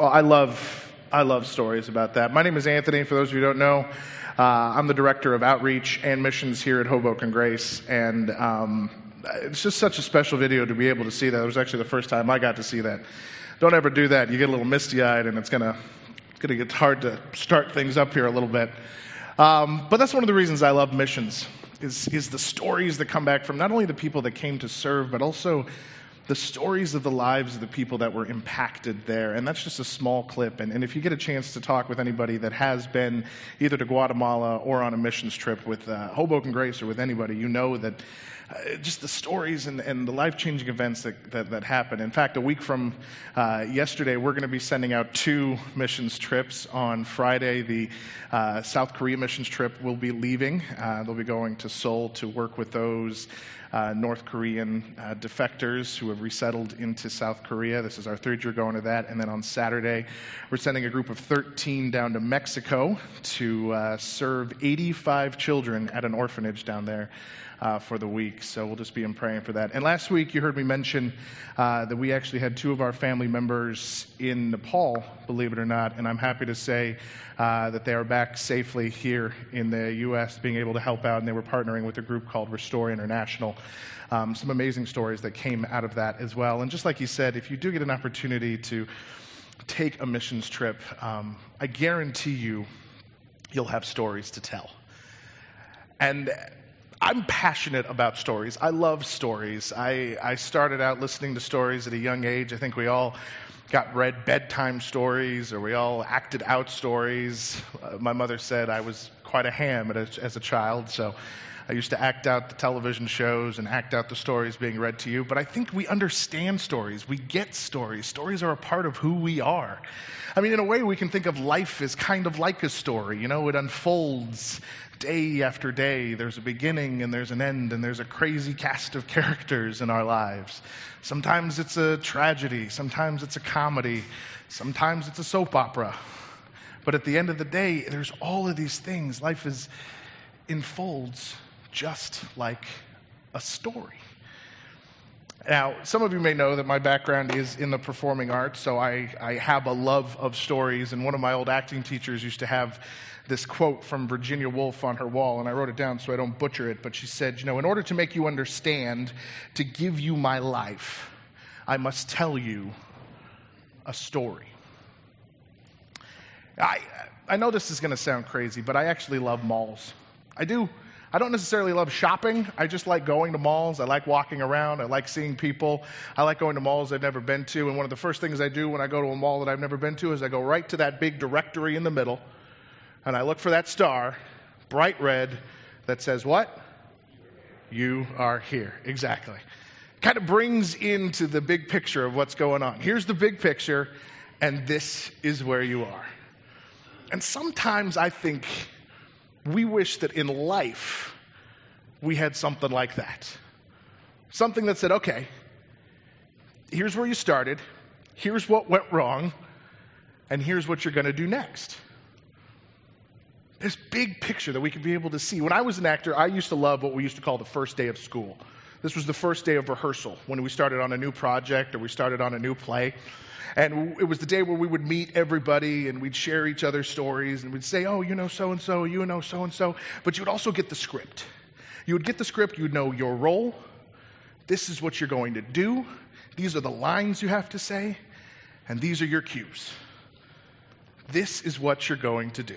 Well, I love stories about that. My name is Anthony. For those of you who don't know, I'm the director of outreach and missions here at Hoboken Grace, and it's just such a special video to be able to see that. It was actually the first time I got to see that. Don't ever do that. You get a little misty-eyed, and it's gonna get hard to start things up here a little bit. But that's one of the reasons I love missions, is the stories that come back from not only the people that came to serve, but also the stories of the lives of the people that were impacted there. And that's just a small clip. And if you get a chance to talk with anybody that has been either to Guatemala or on a missions trip with Hoboken Grace or with anybody, you know that just the stories and the life-changing events that happen. In fact, a week from yesterday, we're going to be sending out 2 missions trips. On Friday, the South Korea missions trip will be leaving. They'll be going to Seoul to work with those North Korean defectors who have resettled into South Korea. This is our 3rd year going to that. And then on Saturday, we're sending a group of 13 down to Mexico to serve 85 children at an orphanage down there for the week. So we'll just be in praying for that. And last week, you heard me mention that we actually had 2 of our family members in Nepal, believe it or not. And I'm happy to say that they are back safely here in the U.S., being able to help out. And they were partnering with a group called Restore International. Some amazing stories that came out of that as well. And just like he said, if you do get an opportunity to take a missions trip, I guarantee you'll have stories to tell. And I'm passionate about stories. I love stories. I started out listening to stories at a young age. I think we all read bedtime stories, or we all acted out stories. My mother said I was quite a ham as a child, so I used to act out the television shows and act out the stories being read to you. But I think we understand stories. We get stories. Stories are a part of who we are. I mean, in a way, we can think of life as kind of like a story. You know, it unfolds day after day. There's a beginning and there's an end, and there's a crazy cast of characters in our lives. Sometimes it's a tragedy. Sometimes it's a comedy. Sometimes it's a soap opera. But at the end of the day, there's all of these things. Life unfolds just like a story. Now, some of you may know that my background is in the performing arts, so I have a love of stories, and one of my old acting teachers used to have this quote from Virginia Woolf on her wall, and I wrote it down so I don't butcher it, but she said, you know, in order to make you understand, to give you my life, I must tell you a story. I know this is going to sound crazy, but I actually love malls. I do. I don't necessarily love shopping. I just like going to malls. I like walking around. I like seeing people. I like going to malls I've never been to. And one of the first things I do when I go to a mall that I've never been to is I go right to that big directory in the middle, and I look for that star, bright red, that says what? You are here. Exactly. Kind of brings into the big picture of what's going on. Here's the big picture, and this is where you are. And sometimes I think we wish that in life we had something like that. Something that said, okay, here's where you started, here's what went wrong, and here's what you're going to do next. This big picture that we could be able to see. When I was an actor, I used to love what we used to call the first day of school. This was the first day of rehearsal when we started on a new project or we started on a new play. And it was the day where we would meet everybody and we'd share each other's stories and we'd say, oh, you know so-and-so, you know so-and-so. But you would also get the script. You would get the script, you would know your role. This is what you're going to do. These are the lines you have to say. And these are your cues. This is what you're going to do.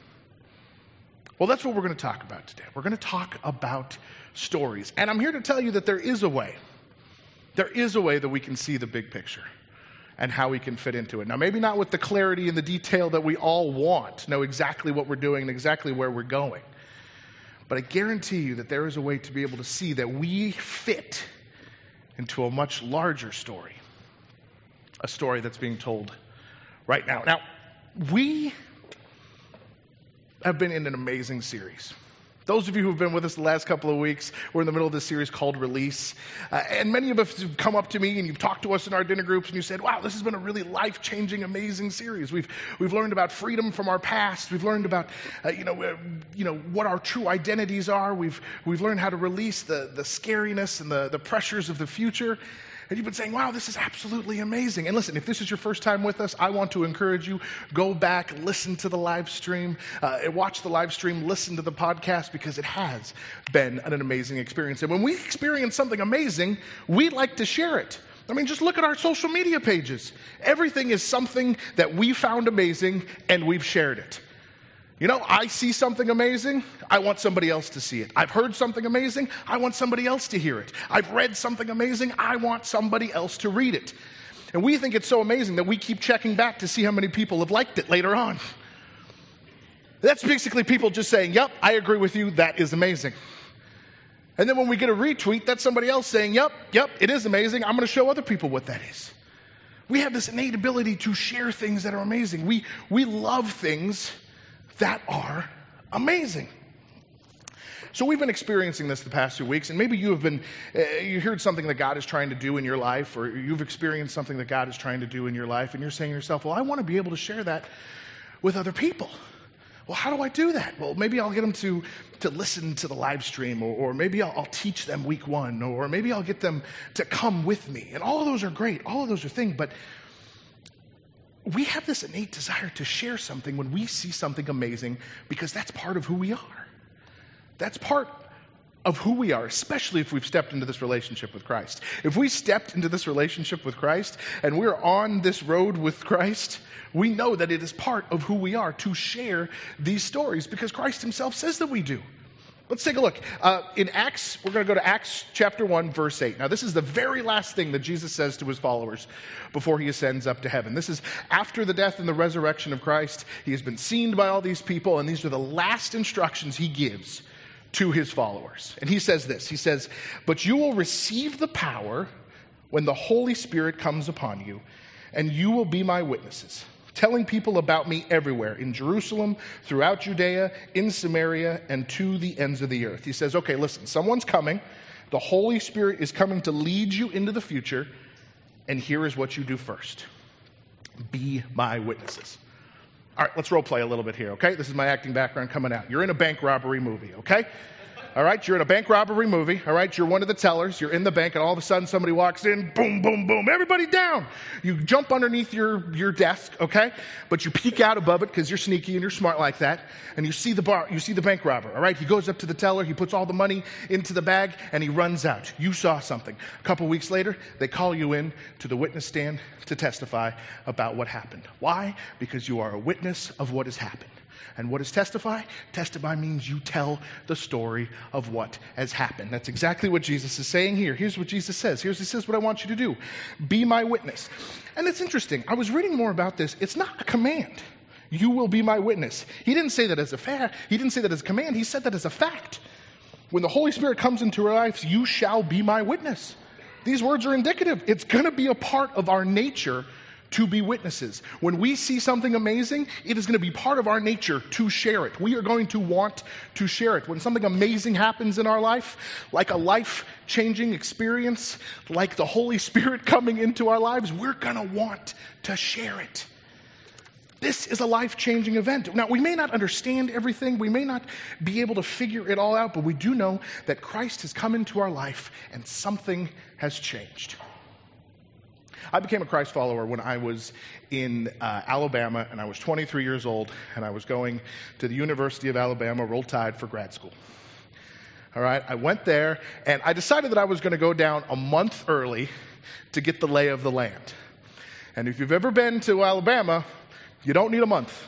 Well, that's what we're going to talk about today. We're going to talk about stories. And I'm here to tell you that there is a way. There is a way that we can see the big picture and how we can fit into it. Now, maybe not with the clarity and the detail that we all want, know exactly what we're doing and exactly where we're going. But I guarantee you that there is a way to be able to see that we fit into a much larger story. A story that's being told right now. Now, we have been in an amazing series. Those of you who have been with us the last couple of weeks, we're in the middle of this series called Release. And many of us have come up to me and you've talked to us in our dinner groups and you said, wow, this has been a really life-changing, amazing series. We've learned about freedom from our past. We've learned about, what our true identities are. We've learned how to release the scariness and the pressures of the future. And you've been saying, wow, this is absolutely amazing. And listen, if this is your first time with us, I want to encourage you, go back, listen to the live stream, watch the live stream, listen to the podcast, because it has been an amazing experience. And when we experience something amazing, we like to share it. I mean, just look at our social media pages. Everything is something that we found amazing, and we've shared it. You know, I see something amazing, I want somebody else to see it. I've heard something amazing, I want somebody else to hear it. I've read something amazing, I want somebody else to read it. And we think it's so amazing that we keep checking back to see how many people have liked it later on. That's basically people just saying, yep, I agree with you, that is amazing. And then when we get a retweet, that's somebody else saying, yep, it is amazing, I'm going to show other people what that is. We have this innate ability to share things that are amazing. We love things that are amazing. So we've been experiencing this the past 2 weeks, and maybe you heard something that God is trying to do in your life, or you've experienced something that God is trying to do in your life, and you're saying to yourself, well, I want to be able to share that with other people. Well, how do I do that? Well, maybe I'll get them to listen to the live stream, or maybe I'll teach them week 1, or maybe I'll get them to come with me. And all of those are great. All of those are things, but we have this innate desire to share something when we see something amazing, because that's part of who we are. That's part of who we are, especially if we've stepped into this relationship with Christ. If we stepped into this relationship with Christ and we're on this road with Christ, we know that it is part of who we are to share these stories, because Christ himself says that we do. Let's take a look. In Acts, we're going to go to Acts chapter 1, verse 8. Now, this is the very last thing that Jesus says to his followers before he ascends up to heaven. This is after the death and the resurrection of Christ. He has been seen by all these people, and these are the last instructions he gives to his followers. And he says this. He says, "But you will receive the power when the Holy Spirit comes upon you, and you will be my witnesses, telling people about me everywhere, in Jerusalem, throughout Judea, in Samaria, and to the ends of the earth." He says, okay, listen, someone's coming. The Holy Spirit is coming to lead you into the future, and here is what you do first. Be my witnesses. All right, let's role play a little bit here, okay? This is my acting background coming out. You're in a bank robbery movie, okay? All right, you're in a bank robbery movie, all right? You're one of the tellers. You're in the bank, and all of a sudden somebody walks in, boom, boom, boom, everybody down. You jump underneath your desk, okay? But you peek out above it because you're sneaky and you're smart like that, and you see the bank robber, all right? He goes up to the teller, he puts all the money into the bag, and he runs out. You saw something. A couple weeks later, they call you in to the witness stand to testify about what happened. Why? Because you are a witness of what has happened. And what is testify? Testify means you tell the story of what has happened. That's exactly what Jesus is saying here. Here's what Jesus says. He says what I want you to do. Be my witness. And it's interesting. I was reading more about this. It's not a command. You will be my witness. He didn't say that as a fact. He didn't say that as a command. He said that as a fact. When the Holy Spirit comes into our lives, you shall be my witness. These words are indicative. It's going to be a part of our nature to be witnesses. When we see something amazing, it is going to be part of our nature to share it. We are going to want to share it. When something amazing happens in our life, like a life-changing experience, like the Holy Spirit coming into our lives, we're going to want to share it. This is a life-changing event. Now, we may not understand everything. We may not be able to figure it all out, but we do know that Christ has come into our life and something has changed. I became a Christ follower when I was in Alabama, and I was 23 years old, and I was going to the University of Alabama, Roll Tide, for grad school. All right, I went there, and I decided that I was going to go down a month early to get the lay of the land. And if you've ever been to Alabama, you don't need a month.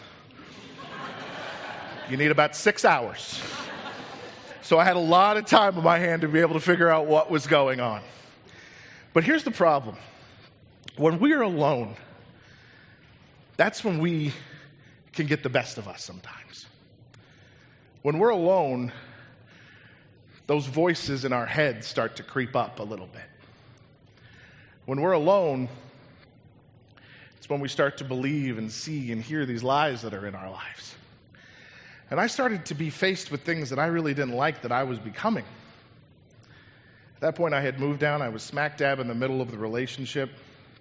You need about 6 hours. So I had a lot of time on my hand to be able to figure out what was going on. But here's the problem. When we are alone, that's when we can get the best of us sometimes. When we're alone, those voices in our heads start to creep up a little bit. When we're alone, it's when we start to believe and see and hear these lies that are in our lives. And I started to be faced with things that I really didn't like that I was becoming. At that point, I had moved down. I was smack dab in the middle of the relationship.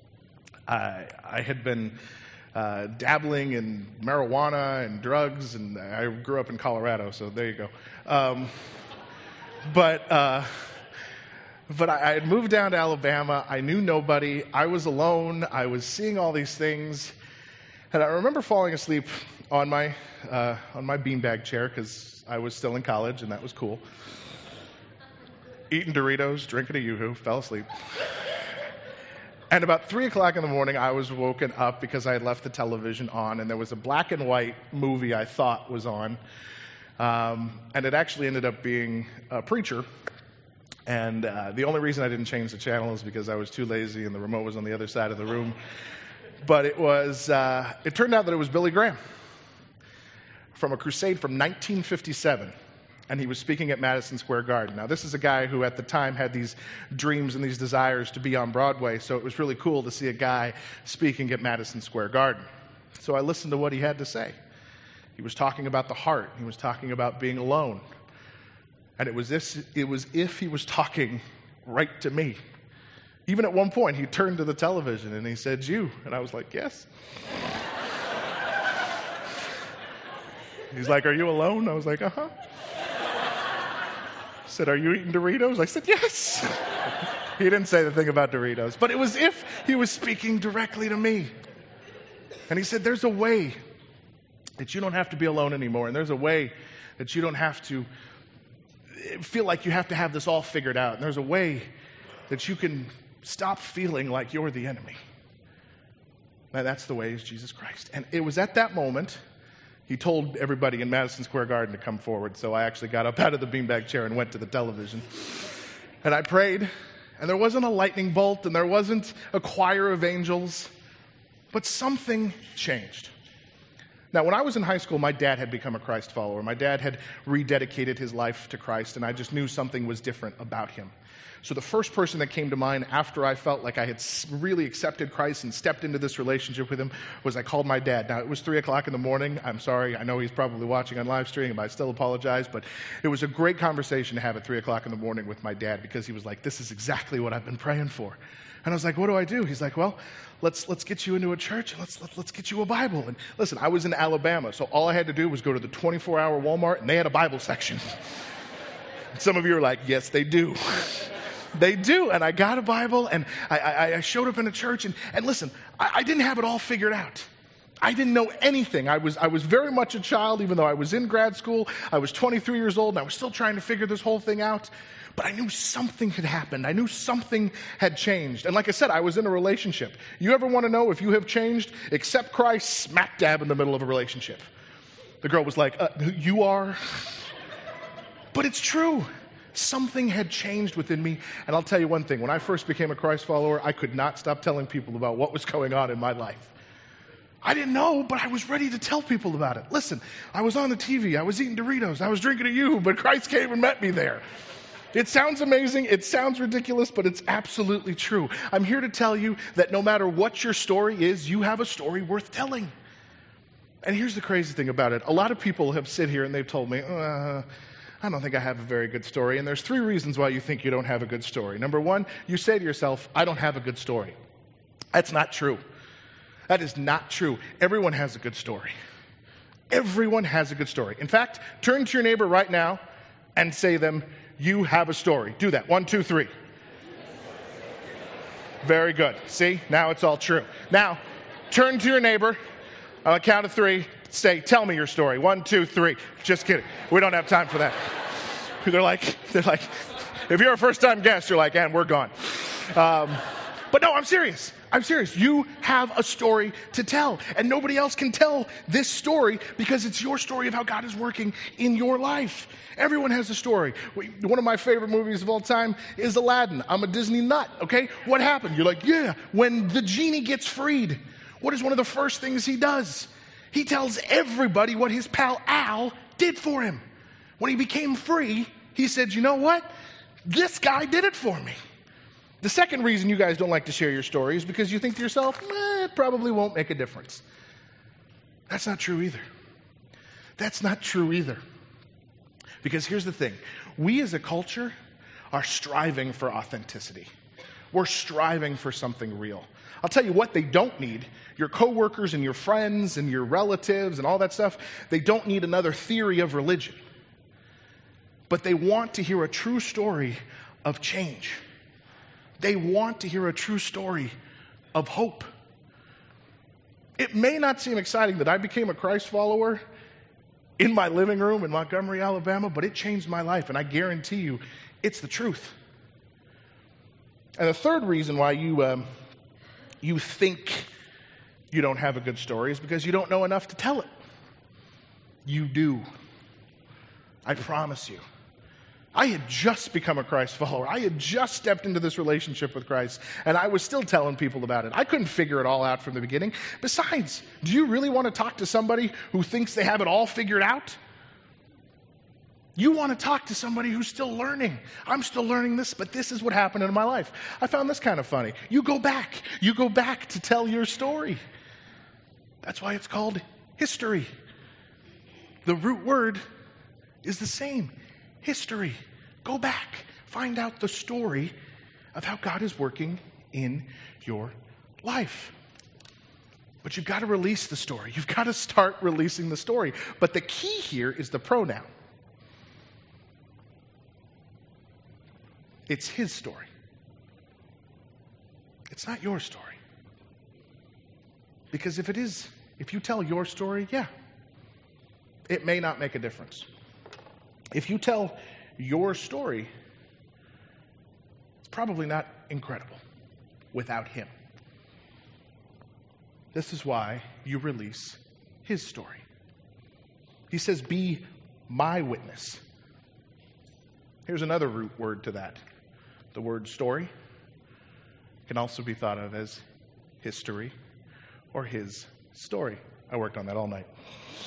I had been dabbling in marijuana and drugs, and I grew up in Colorado, so there you go. But But I had moved down to Alabama. I knew nobody. I was alone. I was seeing all these things. And I remember falling asleep on my beanbag chair because I was still in college, and that was cool. Eating Doritos, drinking a Yoo-hoo, fell asleep. And about 3 o'clock in the morning, I was woken up because I had left the television on, and there was a black and white movie I thought was on. And it actually ended up being a preacher. And the only reason I didn't change the channel is because I was too lazy and the remote was on the other side of the room. But it turned out that it was Billy Graham from a crusade from 1957. And he was speaking at Madison Square Garden. Now, this is a guy who at the time had these dreams and these desires to be on Broadway, so it was really cool to see a guy speaking at Madison Square Garden. So I listened to what he had to say. He was talking about the heart. He was talking about being alone. And it was if he was talking right to me. Even at one point, he turned to the television and he said, "You." And I was like, "Yes." He's like, "Are you alone?" I was like, "Uh-huh." He said, "Are you eating Doritos?" I said, "Yes." He didn't say the thing about Doritos, but it was if he was speaking directly to me. And he said, "There's a way that you don't have to be alone anymore, and there's a way that you don't have to feel like you have to have this all figured out. And there's a way that you can stop feeling like you're the enemy. And that's the way is Jesus Christ." And it was at that moment, he told everybody in Madison Square Garden to come forward. So I actually got up out of the beanbag chair and went to the television. And I prayed, and there wasn't a lightning bolt, and there wasn't a choir of angels, but something changed. Now, when I was in high school, my dad had become a Christ follower. My dad had rededicated his life to Christ, and I just knew something was different about him. So the first person that came to mind after I felt like I had really accepted Christ and stepped into this relationship with him was I called my dad. Now, it was 3 o'clock in the morning. I'm sorry. I know he's probably watching on live stream, but I still apologize. But it was a great conversation to have at 3 o'clock in the morning with my dad because he was like, "This is exactly what I've been praying for." And I was like, "What do I do?" He's like, "Well, let's get you into a church. Let's get you a Bible." And listen, I was in Alabama, so all I had to do was go to the 24-hour Walmart, and they had a Bible section. Some of you are like, "Yes, they do." They do. And I got a Bible, and I showed up in a church. And listen, I didn't have it all figured out. I didn't know anything. I was very much a child, even though I was in grad school. I was 23 years old, and I was still trying to figure this whole thing out. But I knew something had happened. I knew something had changed. And like I said, I was in a relationship. You ever want to know if you have changed? Accept Christ smack dab in the middle of a relationship. The girl was like, "You are?" But it's true. Something had changed within me. And I'll tell you one thing. When I first became a Christ follower, I could not stop telling people about what was going on in my life. I didn't know, but I was ready to tell people about it. Listen, I was on the TV. I was eating Doritos. I was drinking a Yoo-hoo, but Christ came and met me there. It sounds amazing. It sounds ridiculous, but it's absolutely true. I'm here to tell you that no matter what your story is, you have a story worth telling. And here's the crazy thing about it. A lot of people have sit here and they've told me, "I don't think I have a very good story." And there's 3 reasons why you think you don't have a good story. Number 1, you say to yourself, "I don't have a good story." That's not true. That is not true. Everyone has a good story. Everyone has a good story. In fact, turn to your neighbor right now and say to them, "You have a story." Do that. 1, 2, 3. Very good. See, now it's all true. Now, turn to your neighbor. On a count of 3, say, "Tell me your story." 1, 2, 3. Just kidding. We don't have time for that. They're like, if you're a first-time guest, you're like, "And we're gone." But no, I'm serious. I'm serious. You have a story to tell, and nobody else can tell this story because it's your story of how God is working in your life. Everyone has a story. One of my favorite movies of all time is Aladdin. I'm a Disney nut, okay? What happened? You're like, yeah, when the genie gets freed, what is one of the first things he does? He tells everybody what his pal Al did for him. When he became free, he said, "You know what? This guy did it for me." The second reason you guys don't like to share your story is because you think to yourself, it probably won't make a difference. That's not true either. That's not true either. Because here's the thing. We as a culture are striving for authenticity. We're striving for something real. I'll tell you what they don't need. Your coworkers and your friends and your relatives and all that stuff, they don't need another theory of religion. But they want to hear a true story of change. They want to hear a true story of hope. It may not seem exciting that I became a Christ follower in my living room in Montgomery, Alabama, but it changed my life, and I guarantee you it's the truth. And the third reason why you think you don't have a good story is because you don't know enough to tell it. You do. I promise you. I had just become a Christ follower. I had just stepped into this relationship with Christ, and I was still telling people about it. I couldn't figure it all out from the beginning. Besides, do you really want to talk to somebody who thinks they have it all figured out? You want to talk to somebody who's still learning. I'm still learning this, but this is what happened in my life. I found this kind of funny. You go back to tell your story. That's why it's called history. The root word is the same. History. Go back. Find out the story of how God is working in your life. But you've got to release the story. You've got to start releasing the story. But the key here is the pronoun. It's his story. It's not your story. Because if you tell your story, yeah, it may not make a difference. If you tell your story, it's probably not incredible without him. This is why you release his story. He says, be my witness. Here's another root word to that. The word story can also be thought of as history or his story. I worked on that all night.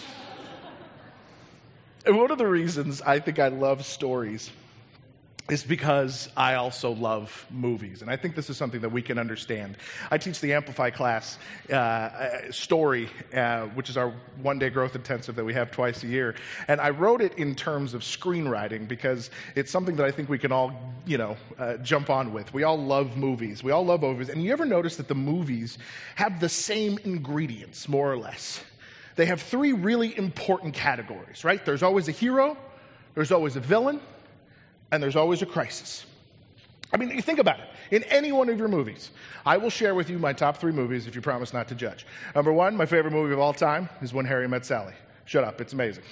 And one of the reasons I think I love stories is because I also love movies. And I think this is something that we can understand. I teach the Amplify class, story, which is our one-day growth intensive that we have twice a year. And I wrote it in terms of screenwriting because it's something that I think we can all, jump on with. We all love movies. We all love movies. And you ever notice that the movies have the same ingredients, more or less? They have three really important categories, right? There's always a hero, there's always a villain, and there's always a crisis. I mean, you think about it. In any one of your movies, I will share with you my top 3 movies if you promise not to judge. Number 1, my favorite movie of all time is When Harry Met Sally. Shut up, it's amazing.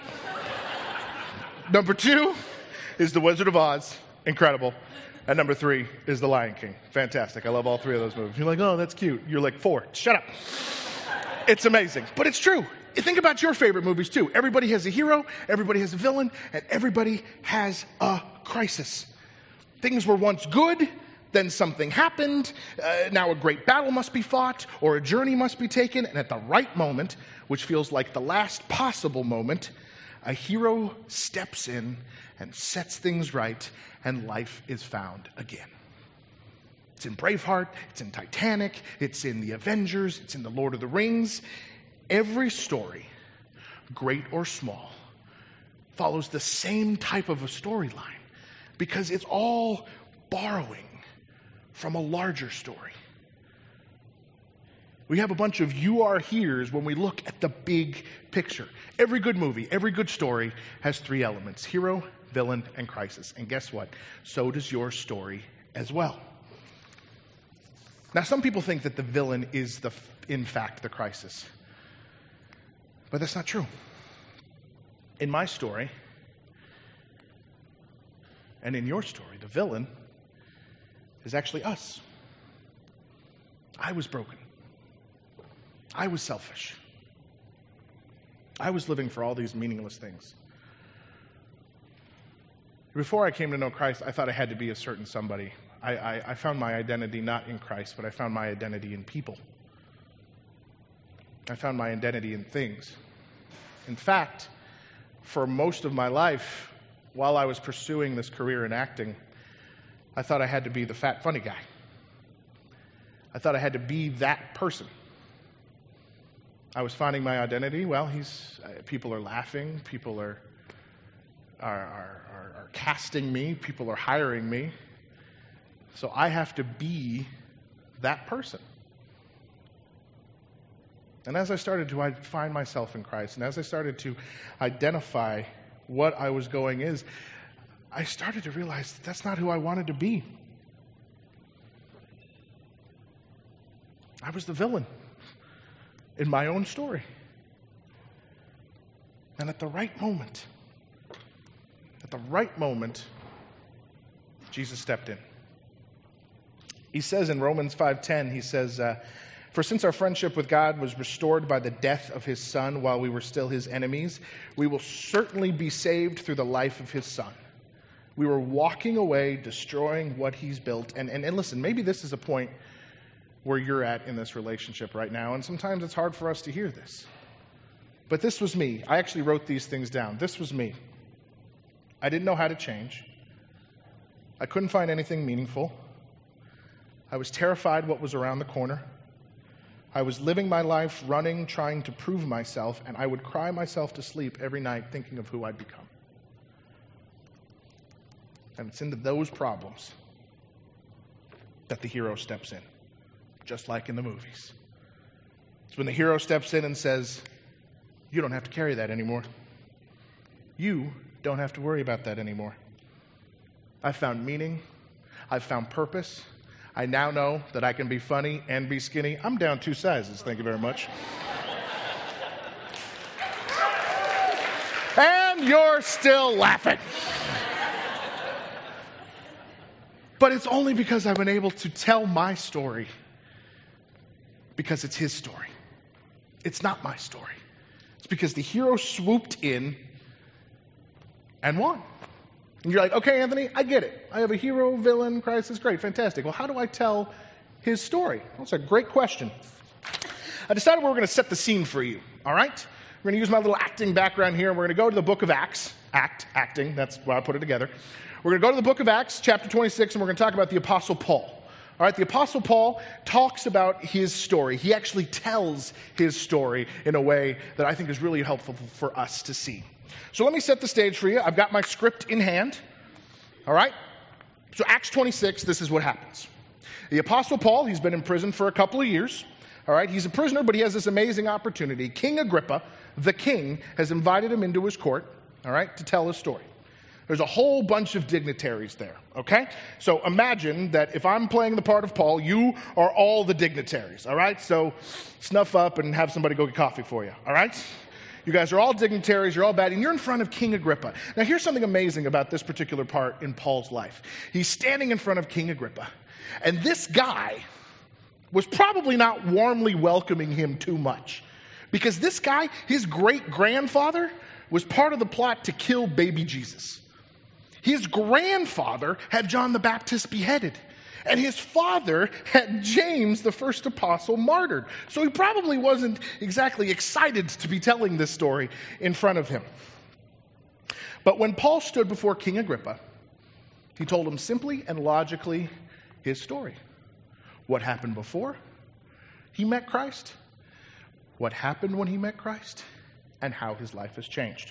Number 2 is The Wizard of Oz. Incredible. And number 3 is The Lion King. Fantastic. I love all 3 of those movies. You're like, oh, that's cute. You're like, 4. Shut up. It's amazing. But it's true. You think about your favorite movies, too. Everybody has a hero, everybody has a villain, and everybody has a crisis. Things were once good, then something happened, now a great battle must be fought, or a journey must be taken, and at the right moment, which feels like the last possible moment, a hero steps in and sets things right, and life is found again. It's in Braveheart, it's in Titanic, it's in The Avengers, it's in The Lord of the Rings. Every story, great or small, follows the same type of a storyline because it's all borrowing from a larger story. We have a bunch of you are here's when we look at the big picture. Every good movie, every good story has 3 elements: hero, villain, and crisis. And guess what? So does your story as well. Now, some people think that the villain is, in fact, the crisis. But that's not true. In my story, and in your story, the villain is actually us. I was broken. I was selfish. I was living for all these meaningless things. Before I came to know Christ, I thought I had to be a certain somebody. I found my identity not in Christ, but I found my identity in people. I found my identity in things. In fact, for most of my life, while I was pursuing this career in acting, I thought I had to be the fat, funny guy. I thought I had to be that person. I was finding my identity. Well, people are laughing. People are casting me. People are hiring me. So I have to be that person. And as I started to find myself in Christ, and as I started to identify what I was going is, I started to realize that's not who I wanted to be. I was the villain in my own story. And at the right moment, Jesus stepped in. He says in Romans 5:10, he says, for since our friendship with God was restored by the death of his Son while we were still his enemies, we will certainly be saved through the life of his Son. We were walking away, destroying what he's built. And listen, maybe this is a point where you're at in this relationship right now, and sometimes it's hard for us to hear this. But this was me. I actually wrote these things down. This was me. I didn't know how to change. I couldn't find anything meaningful. I was terrified what was around the corner. I was living my life running, trying to prove myself, and I would cry myself to sleep every night thinking of who I'd become. And it's into those problems that the hero steps in, just like in the movies. It's when the hero steps in and says, you don't have to carry that anymore. You don't have to worry about that anymore. I've found meaning. I've found purpose. I now know that I can be funny and be skinny. I'm down 2 sizes, thank you very much. And you're still laughing. But it's only because I've been able to tell my story, because it's his story. It's not my story. It's because the hero swooped in and won. And you're like, okay, Anthony, I get it. I have a hero, villain, crisis, great, fantastic. Well, how do I tell his story? That's a great question. I decided we were going to set the scene for you, all right? We're going to use my little acting background here, and we're going to go to the book of Acts. Acting, that's why I put it together. We're going to go to the book of Acts, chapter 26, and we're going to talk about the Apostle Paul. All right, the Apostle Paul talks about his story. He actually tells his story in a way that I think is really helpful for us to see. So let me set the stage for you. I've got my script in hand. All right? So Acts 26, this is what happens. The Apostle Paul, he's been in prison for a couple of years. All right? He's a prisoner, but he has this amazing opportunity. King Agrippa, the king, has invited him into his court, all right, to tell his story. There's a whole bunch of dignitaries there, okay? So imagine that if I'm playing the part of Paul, you are all the dignitaries, all right? So snuff up and have somebody go get coffee for you, all right? You guys are all dignitaries, you're all bad, and you're in front of King Agrippa. Now here's something amazing about this particular part in Paul's life. He's standing in front of King Agrippa, and this guy was probably not warmly welcoming him too much, because this guy, his great-grandfather, was part of the plot to kill baby Jesus. His grandfather had John the Baptist beheaded, and his father had James, the first apostle, martyred. So he probably wasn't exactly excited to be telling this story in front of him. But when Paul stood before King Agrippa, he told him simply and logically his story. What happened before he met Christ, what happened when he met Christ, and how his life has changed.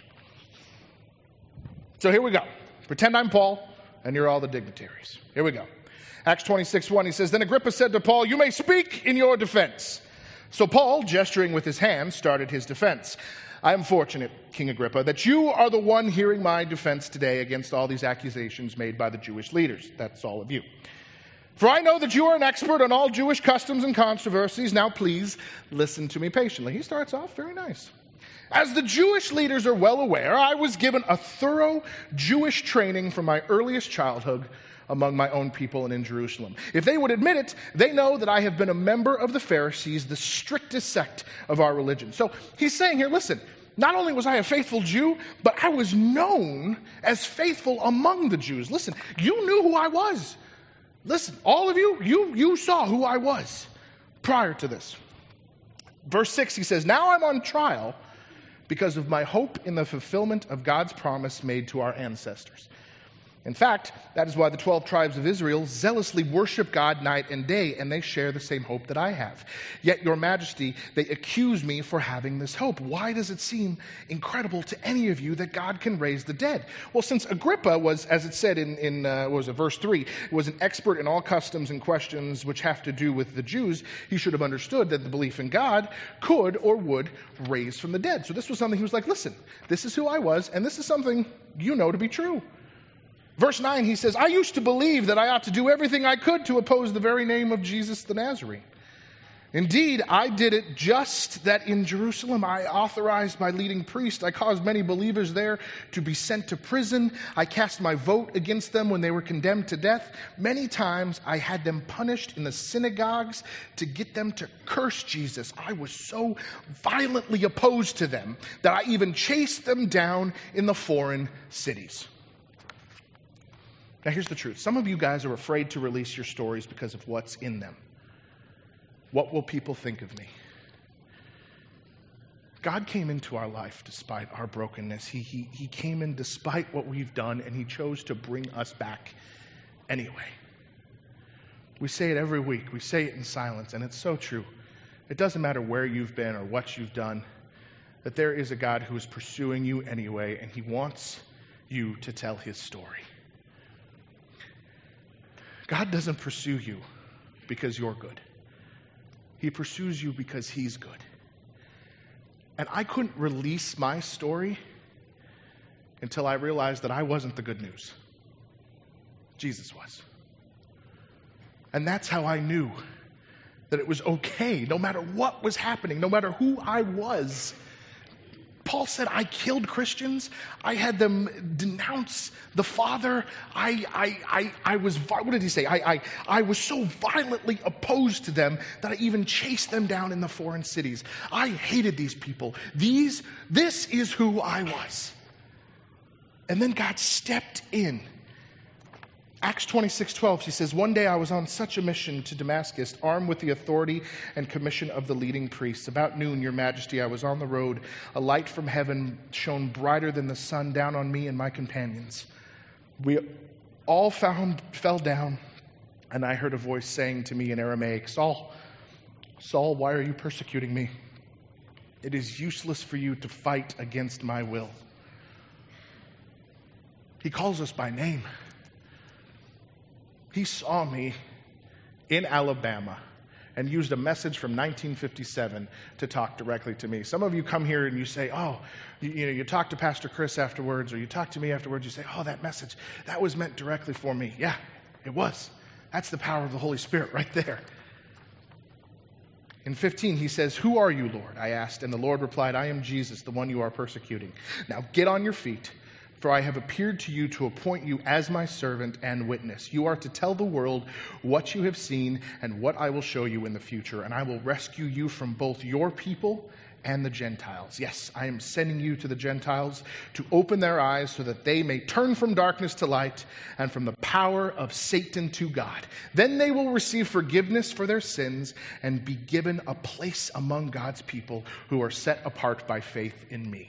So here we go. Pretend I'm Paul, and you're all the dignitaries. Here we go. Acts 26:1, he says, Then Agrippa said to Paul, You may speak in your defense. So Paul, gesturing with his hand, started his defense. I am fortunate, King Agrippa, that you are the one hearing my defense today against all these accusations made by the Jewish leaders. That's all of you. For I know that you are an expert on all Jewish customs and controversies. Now please listen to me patiently. He starts off very nice. As the Jewish leaders are well aware, I was given a thorough Jewish training from my earliest childhood among my own people and in Jerusalem. If they would admit it, they know that I have been a member of the Pharisees, the strictest sect of our religion. So he's saying here, listen, not only was I a faithful Jew, but I was known as faithful among the Jews. Listen, you knew who I was. Listen, all of you saw who I was prior to this. Verse 6, he says, Now I'm on trial because of my hope in the fulfillment of God's promise made to our ancestors. In fact, that is why the 12 tribes of Israel zealously worship God night and day, and they share the same hope that I have. Yet, Your Majesty, they accuse me for having this hope. Why does it seem incredible to any of you that God can raise the dead? Well, since Agrippa was, as it said in verse 3, was an expert in all customs and questions which have to do with the Jews, he should have understood that the belief in God could or would raise from the dead. So this was something he was like, listen, this is who I was, and this is something you know to be true. Verse 9, he says, I used to believe that I ought to do everything I could to oppose the very name of Jesus the Nazarene. Indeed, I did it just that in Jerusalem I authorized my leading priest. I caused many believers there to be sent to prison. I cast my vote against them when they were condemned to death. Many times I had them punished in the synagogues to get them to curse Jesus. I was so violently opposed to them that I even chased them down in the foreign cities. Now here's the truth. Some of you guys are afraid to release your stories because of what's in them. What will people think of me? God came into our life despite our brokenness. He came in despite what we've done, and he chose to bring us back anyway. We say it every week. We say it in silence, and it's so true. It doesn't matter where you've been or what you've done, that there is a God who is pursuing you anyway, and he wants you to tell his story. God doesn't pursue you because you're good. He pursues you because he's good. And I couldn't release my story until I realized that I wasn't the good news. Jesus was. And that's how I knew that it was okay, no matter what was happening, no matter who I was. Paul said, I killed Christians. I had them denounce the Father. I was, what did he say? I was so violently opposed to them that I even chased them down in the foreign cities. I hated these people. This is who I was. And then God stepped in. Acts 26:12, he says, one day I was on such a mission to Damascus, armed with the authority and commission of the leading priests. About noon, your majesty, I was on the road. A light from heaven shone brighter than the sun down on me and my companions. We all fell down, and I heard a voice saying to me in Aramaic, Saul, Saul, why are you persecuting me? It is useless for you to fight against my will. He calls us by name. He saw me in Alabama and used a message from 1957 to talk directly to me. Some of you come here and you say, oh, you talk to Pastor Chris afterwards, or you talk to me afterwards, you say, oh, that message, that was meant directly for me. Yeah, it was. That's the power of the Holy Spirit right there. In 15, he says, who are you, Lord? I asked, and the Lord replied, I am Jesus, the one you are persecuting. Now get on your feet, for I have appeared to you to appoint you as my servant and witness. You are to tell the world what you have seen and what I will show you in the future, and I will rescue you from both your people and the Gentiles. Yes, I am sending you to the Gentiles to open their eyes so that they may turn from darkness to light and from the power of Satan to God. Then they will receive forgiveness for their sins and be given a place among God's people who are set apart by faith in me.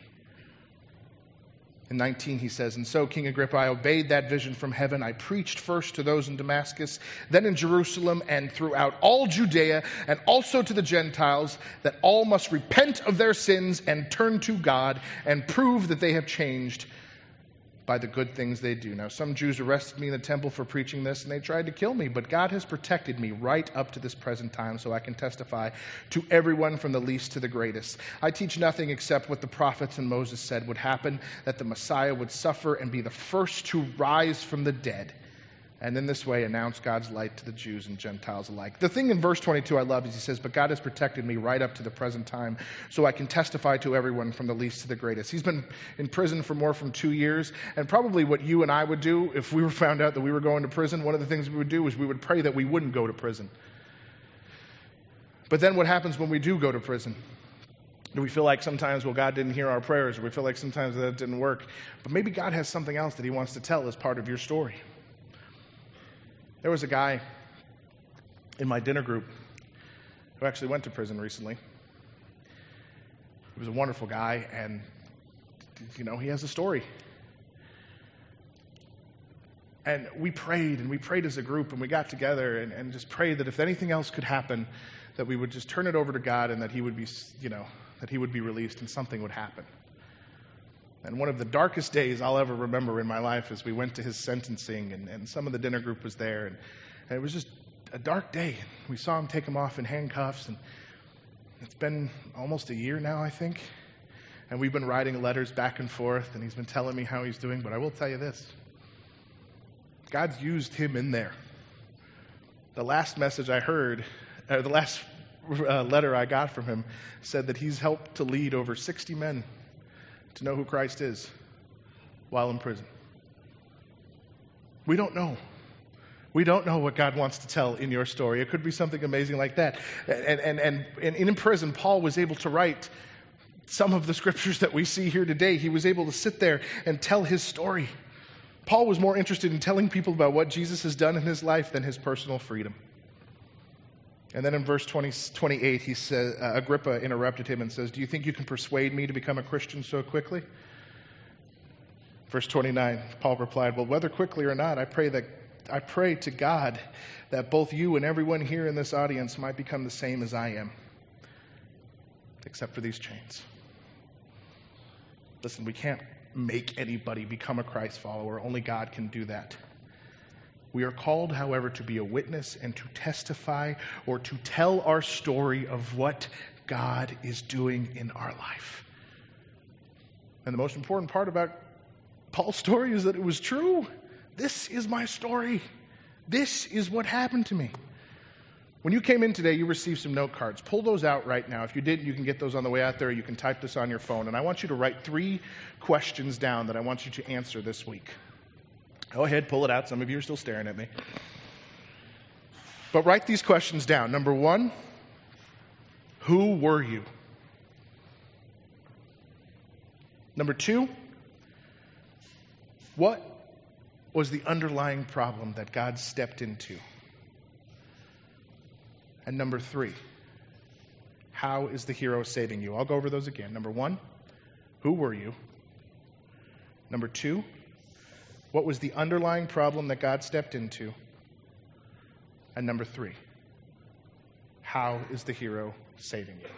In 19, he says, and so, King Agrippa, I obeyed that vision from heaven. I preached first to those in Damascus, then in Jerusalem, and throughout all Judea, and also to the Gentiles, that all must repent of their sins and turn to God and prove that they have changed by the good things they do. Now, some Jews arrested me in the temple for preaching this, and they tried to kill me, but God has protected me right up to this present time, so I can testify to everyone from the least to the greatest. I teach nothing except what the prophets and Moses said would happen, that the Messiah would suffer and be the first to rise from the dead, and in this way announce God's light to the Jews and Gentiles alike. The thing in verse 22 I love is he says, but God has protected me right up to the present time, so I can testify to everyone from the least to the greatest. He's been in prison for more than 2 years, and probably what you and I would do if we were found out that we were going to prison, one of the things we would do is we would pray that we wouldn't go to prison. But then what happens when we do go to prison? Do we feel like sometimes, well, God didn't hear our prayers, or we feel like sometimes that didn't work? But maybe God has something else that he wants to tell as part of your story. There was a guy in my dinner group who actually went to prison recently. He was a wonderful guy, and, he has a story. And we prayed as a group, and we got together and just prayed that if anything else could happen, that we would just turn it over to God and that he would be, that he would be released and something would happen. And one of the darkest days I'll ever remember in my life is we went to his sentencing, and some of the dinner group was there, and it was just a dark day. We saw him take him off in handcuffs, and it's been almost a year now, I think, and we've been writing letters back and forth, and he's been telling me how he's doing, but I will tell you this. God's used him in there. The last message I heard, the last letter I got from him said that he's helped to lead over 60 men to know who Christ is while in prison. We don't know. We don't know what God wants to tell in your story. It could be something amazing like that. And in prison, Paul was able to write some of the scriptures that we see here today. He was able to sit there and tell his story. Paul was more interested in telling people about what Jesus has done in his life than his personal freedom. And then in verse 28, he says, Agrippa interrupted him and says, "Do you think you can persuade me to become a Christian so quickly?" Verse 29, Paul replied, "Well, whether quickly or not, I pray to God that both you and everyone here in this audience might become the same as I am, except for these chains." Listen, we can't make anybody become a Christ follower. Only God can do that. We are called, however, to be a witness and to testify or to tell our story of what God is doing in our life. And the most important part about Paul's story is that it was true. This is my story. This is what happened to me. When you came in today, you received some note cards. Pull those out right now. If you didn't, you can get those on the way out there. You can type this on your phone. And I want you to write 3 questions down that I want you to answer this week. Go ahead, pull it out. Some of you are still staring at me. But write these questions down. Number 1, who were you? Number 2, what was the underlying problem that God stepped into? And number 3, how is the hero saving you? I'll go over those again. Number 1, who were you? Number 2, what was the underlying problem that God stepped into? And number 3, how is the hero saving you?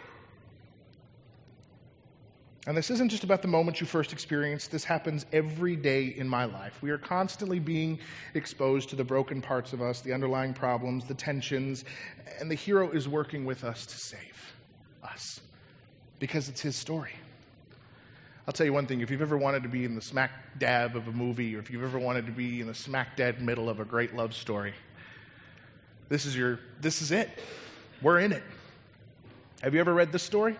And this isn't just about the moment you first experienced. This happens every day in my life. We are constantly being exposed to the broken parts of us, the underlying problems, the tensions, and the hero is working with us to save us because it's his story. I'll tell you one thing. If you've ever wanted to be in the smack dab of a movie, or if you've ever wanted to be in the smack dab middle of a great love story, this is it. We're in it. Have you ever read this story?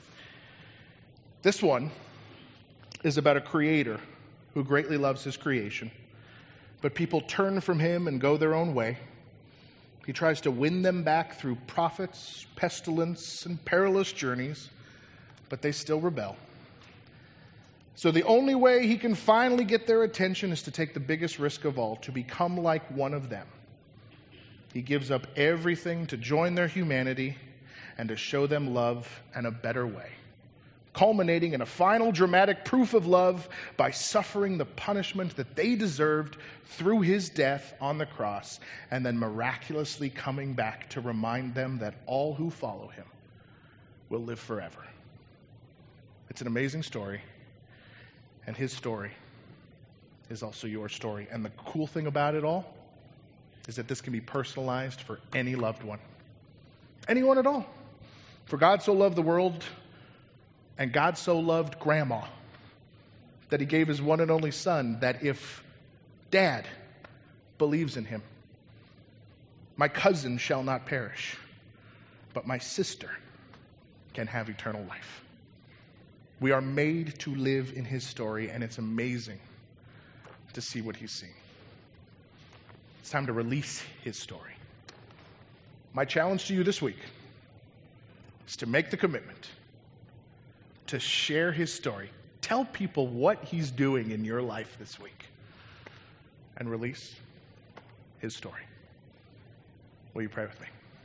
This one is about a creator who greatly loves his creation, but people turn from him and go their own way. He tries to win them back through prophets, pestilence, and perilous journeys, but they still rebel. So the only way he can finally get their attention is to take the biggest risk of all, to become like one of them. He gives up everything to join their humanity and to show them love and a better way, culminating in a final dramatic proof of love by suffering the punishment that they deserved through his death on the cross, and then miraculously coming back to remind them that all who follow him will live forever. It's an amazing story, and his story is also your story. And the cool thing about it all is that this can be personalized for any loved one. Anyone at all. For God so loved the world, and God so loved Grandma, that he gave his one and only son, that if Dad believes in him, my cousin shall not perish, but my sister can have eternal life. We are made to live in his story, and it's amazing to see what he's seeing. It's time to release his story. My challenge to you this week is to make the commitment to share his story. Tell people what he's doing in your life this week and release his story. Will you pray with me?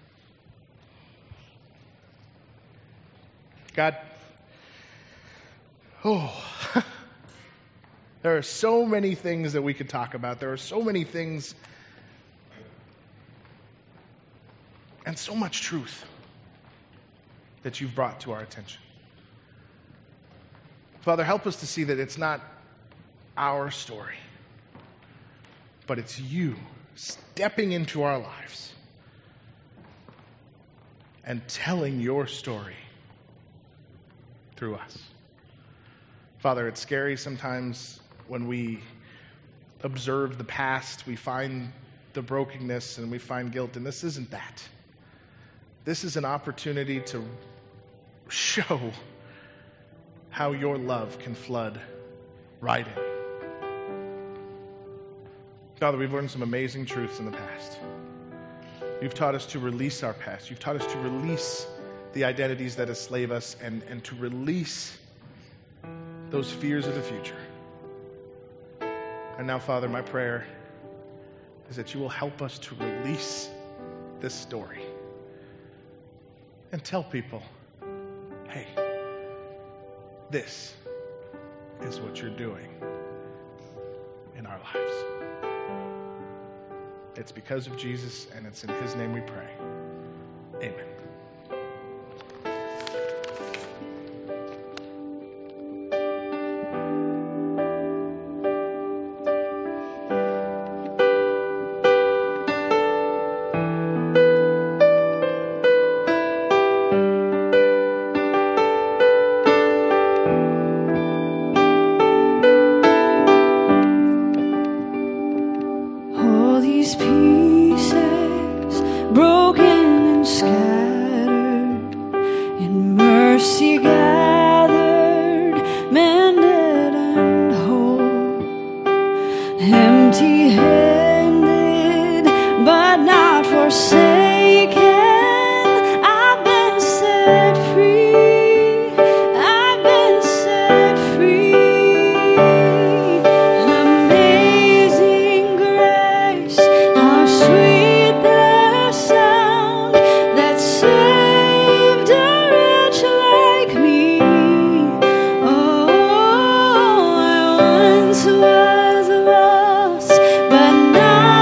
God, there are so many things that we could talk about. There are so many things and so much truth that you've brought to our attention. Father, help us to see that it's not our story, but it's you stepping into our lives and telling your story through us. Father, it's scary sometimes when we observe the past, we find the brokenness and we find guilt, and this isn't that. This is an opportunity to show how your love can flood right in. Father, we've learned some amazing truths in the past. You've taught us to release our past. You've taught us to release the identities that enslave us and to release those fears of the future. And now, Father, my prayer is that you will help us to release this story and tell people, hey, this is what you're doing in our lives. It's because of Jesus, and it's in his name we pray. Amen. All these people